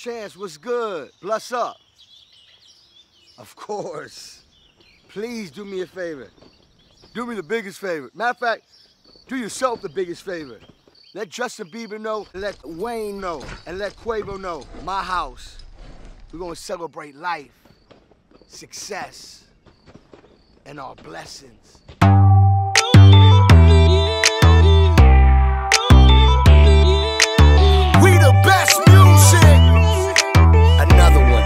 Chance, what's good? Bless up. Of course. Please do me a favor. Do me the biggest favor. Matter of fact, do yourself the biggest favor. Let Justin Bieber know, let Wayne know, and let Quavo know. My house. We're gonna celebrate life, success, and our blessings. We the best music. Another one.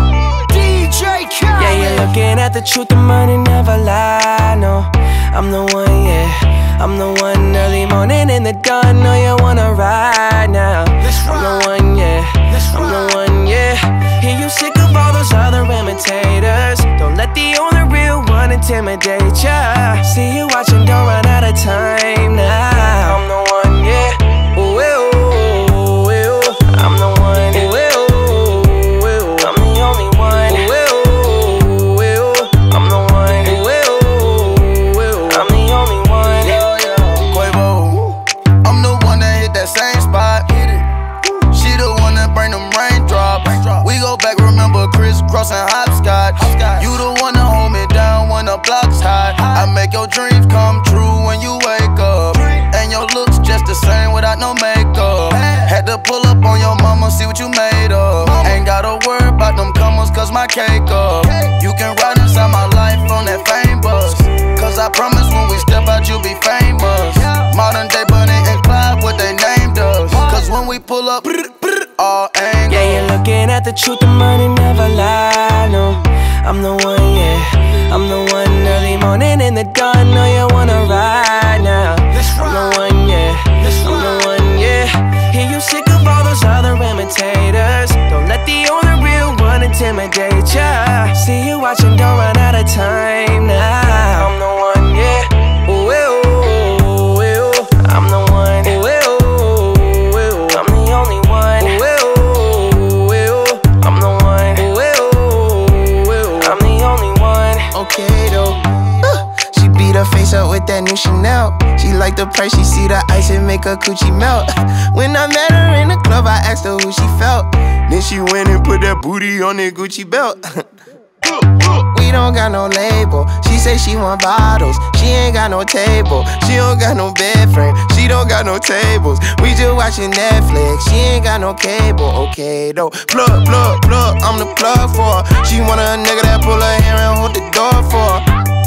DJ Khaled. Yeah, you're looking at the truth, the money never lie, no. I'm the one, yeah. I'm the one early morning in the dawn. Know you wanna ride now. I'm the one, yeah. I'm the one, yeah. Hear you sick of all those other imitators. Don't let the only real one intimidate ya. See you watching, don't run out of time now. I'm the one, yeah. Ooh, ooh, ooh. I'm the one, ooh, ooh, ooh. I'm the only one, ooh, ooh, ooh. I'm the one, ooh, ooh, ooh. I'm the only one. Quavo, I'm the one that hit that same spot. She the one that bring them raindrops. We go back, remember crisscrossing hopscotch. You the one that hold me down when the block's hot. I make your dreams come true when you wake up. And your looks just the same without no makeup. Had to pull up on your mama, see what you made of. Ain't gotta worry about them comers, cause my cake up. You can ride inside my life on that fame bus. Cause I promise when we step out, you'll be famous. Modern day Bonnie and Clyde, what they named us. Cause when we pull up, all angles. Yeah, you're looking at the truth, the money never lie, no. I'm the one, yeah. I'm the one early morning in the dawn. Know you wanna ride now. I'm the one, yeah. I'm the one, yeah. Hear you sick of all those other imitators. Don't let the only real one intimidate ya. See you watching, don't run out of time now. I'm the one, yeah. Ooh, ooh, ooh. I'm the one, ooh, ooh, ooh. I'm the only one, ooh, ooh, ooh. I'm the one, ooh, ooh, ooh. I'm the only one. Okay though, she beat her face up with that new Chanel. She like the price, she see the ice and make her coochie melt. When I met her in the club, I asked her who she felt. Then she went and put that booty on that Gucci belt. We don't got no label. She say she want bottles. She ain't got no table. She don't got no bed frame. She don't got no tables. We just watching Netflix. She ain't got no cable. Okay though. Plug, plug, plug. I'm the plug for her. She want a nigga that pull her hair and hold the door for her.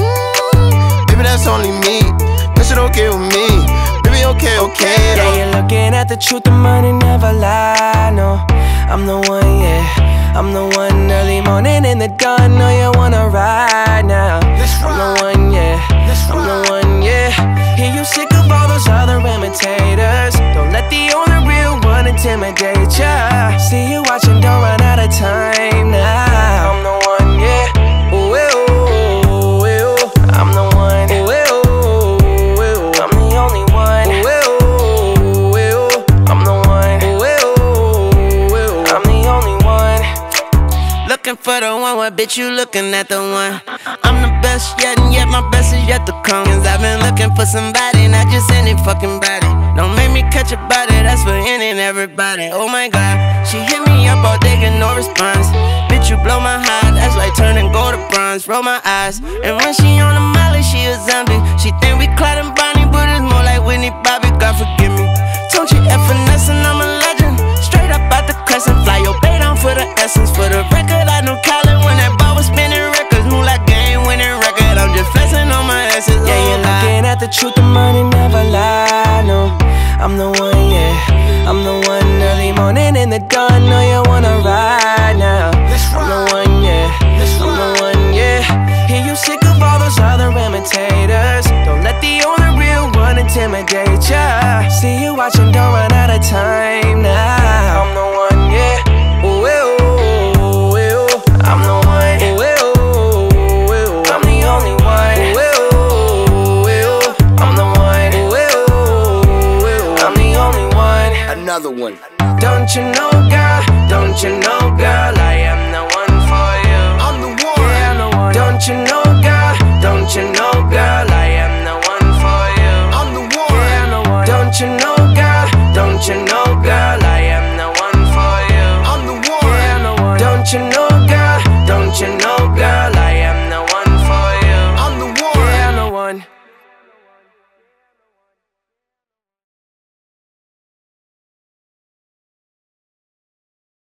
Baby, that's only me. That shit okay with me. Baby, okay, okay though. Yeah, you're looking at the truth, the money never lie, no. I'm the one, yeah. I'm the one early morning in the dawn. Know you wanna ride now. I'm the one, yeah. I'm the one, yeah. Hear you sick of all those other imitators. Don't let the only real one intimidate ya. See you watching, don't run out of time now. I'm the one, yeah. Ooh, ooh, ooh. I'm the one, ooh, ooh, ooh. I'm the only one, ooh, ooh, ooh. I'm the one, ooh, ooh, ooh. I'm the only one. Looking for the one, what bitch you looking at the one? I'm the best yet, and yet my best is yet to come. Cause I've been looking for somebody, not just any fucking body. Don't make me catch a body, that's for any and everybody. Oh my god, she hit me up all day, get no response. Bitch, you blow my heart, that's like turning gold to bronze. Roll my eyes, and when she on the molly, she a zombie. She think we Clyde and Bonnie, but it's more like Whitney Bobby, God forgive me. Don't you F finesse and I'm a legend. Straight up out the crescent, fly your bay down for the essence. For the record, I knew Khaled when that ball was spinning records. Move like game winning record, I'm just flexing on my essence. Yeah, you're looking at the truth, the money never lie, no. I'm the one, yeah. I'm the one early morning in the dawn. Know you wanna ride now. I'm the one, yeah. I'm the one, yeah. Hear you sick of all those other imitators. Don't let the only real one intimidate ya. See you watching, don't run out of time now. I'm the one, yeah. Ooh, ooh, ooh. I'm the one, ooh, ooh, ooh. I'm the only one, ooh, ooh, ooh. I'm the one, ooh, ooh, ooh. I'm the only one. Another one. Don't you know, girl? Don't you know?